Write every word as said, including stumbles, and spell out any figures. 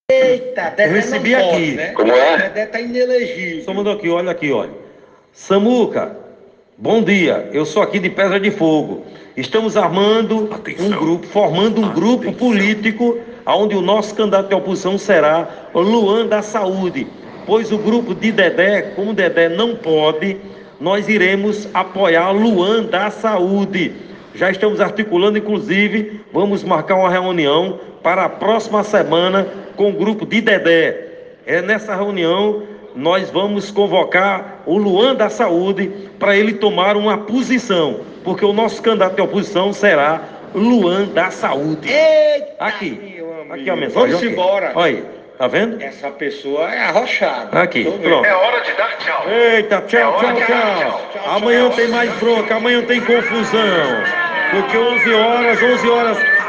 Eita, Dedé Eu recebi não pode, aqui. né? Como é? Dedé tá inelegível. Só mandou aqui, olha aqui, olha. Samuca, bom dia. Eu sou aqui de Pedra de Fogo. Estamos armando um grupo, formando um grupo político, onde o nosso candidato de oposição será o Luan da Saúde. Pois o grupo de Dedé, como Dedé não pode, nós iremos apoiar Luan da Saúde. Já estamos articulando, inclusive, vamos marcar uma reunião para a próxima semana com o grupo de Dedé. É nessa reunião nós vamos convocar o Luan da Saúde para ele tomar uma posição, porque o nosso candidato de oposição será Luan da Saúde. Eita, Aqui, meu amigo. aqui a mensagem. Vamos aqui. embora. Olha aí, tá vendo? Essa pessoa é arrochada. Aqui, Tô vendo. pronto. É hora de dar tchau. Eita, tchau, É hora tchau, de dar tchau. tchau. Amanhã tem mais bronca, amanhã tem confusão. Porque onze horas, onze horas,